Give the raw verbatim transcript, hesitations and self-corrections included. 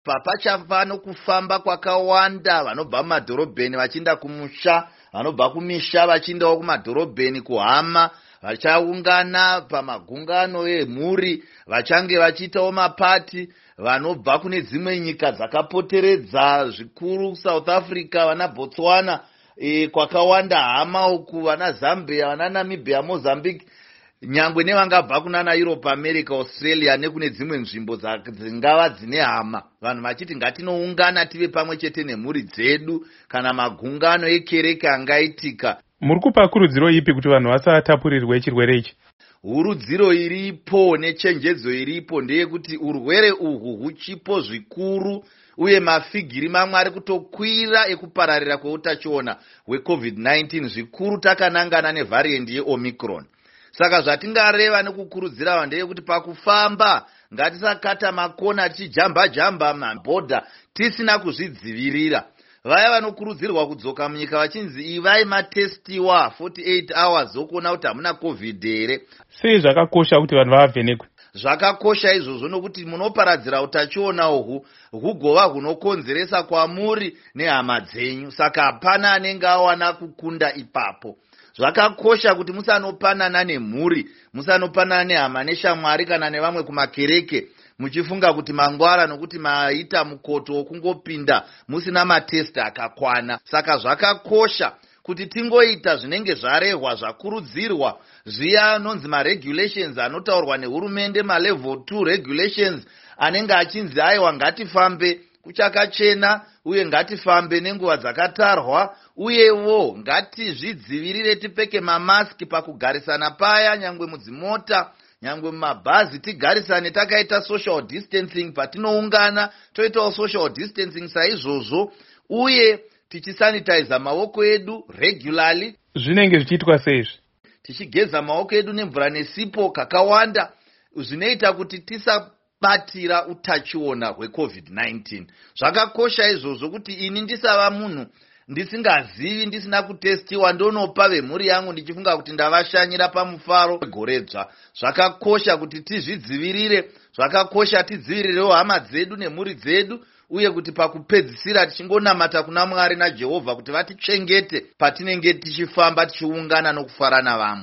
Papachava nokufamba kwakawanda vanobva mumadhorobheni vachienda kumusha, vanobva kumisha vachiendawo kumadhorobheni kuhama, vachaungana pamagungano emhuri, vachange vachiitawo mapati. Vanobva kune dzimwe nyika dzakapoteredza zvikuru South Africa, vana Botswana, e, kwakawanda hama uku, vana Zambia, vana Namibia, Mozambique, nyangwe nevangabva kunana Europe, America, Australia nekune dzimwe nzvimbo dzingava dzine hama. Vanhu vachiti ngatinoungana tive pamwe chete nemhuri dzedu kana magungano ekereke angaitika. Muri kupa kurudziro ipi kuti vanhu vasatapurirwe chirwere ichi? Urudziro iripo nechenjedzo iripo ndeyekuti urwere uhwu huchipo zvikuru uye mafigiri mamwe ari kutokwira ekupararira kweutachiona hwecovid nineteen zvikuru takanangana nevariant yeOmicron. Saka zvatingareva nekukurudzira vanhu ndeyekuti pakufamba ngatisakata makona tichijamba jamba mabhodha tisina kuzvidzivirira. Vaya vanokurudzirwa kudzoka munyika vachinzi ivai matestiwa forty-eight hours okuona kuti hamuna covid here. Sei zvakakosha kuti vanhu vavhenekwe? Zvakakosha izvozvo nokuti munoparadzira utachiona uhwu hugova hunokonzeresa kwamuri nehama dzenyu, saka hapana anenge awana kukunda ipapo. Zvakakosha kuti musanopanana nemhuri, musanopanana nehama neshamwari kana nevamwe kumakereke muchifunga kuti mangwara nokuti maita mukoto wokungopinda musina matesti akakwana. Saka zvakakosha kuti tingoita zvinenge zvarehwa zvakurudzirwa, zviya nonzi maregulations anotaurwa nehurumende, malevel two regulations anenge achinzi aiwa ngatifambe kuchakachena uye ngatifambe nenguva dzakatarwa, uyewo ngatizvidzivirire tipfeke mamaski pakugarisana paya, nyangwe mudzimota, nyangwe mumabhazi tigarisane takaita social distancing, patinoungana toitawo social distancing saizvozvo, uye tichisanitize maoko edu regularly. Zvinenge zvichiitwa seizvi? Tichigeza maoko edu nemvura nesipo kakawanda, zvinoita kuti tisabatira utachiona hwecovid nineteen. Zvakakosha izvozvo kuti ini ndisava munhu ndisingazivi, ndisina kutestiwa, ndonopa vemhuri yangu ndichifunga kuti ndavashanyira pamufaro goredzva. Zvakakosha kuti tizvidzivirire, zvakakosha tidzivirirewo hama dzedu nemhuri dzedu, uye kuti pakupedzisira tichingonamata kuna Mwari naJehovha kuti vatichengete patinenge tichifamba tichiungana nokufara navamwe.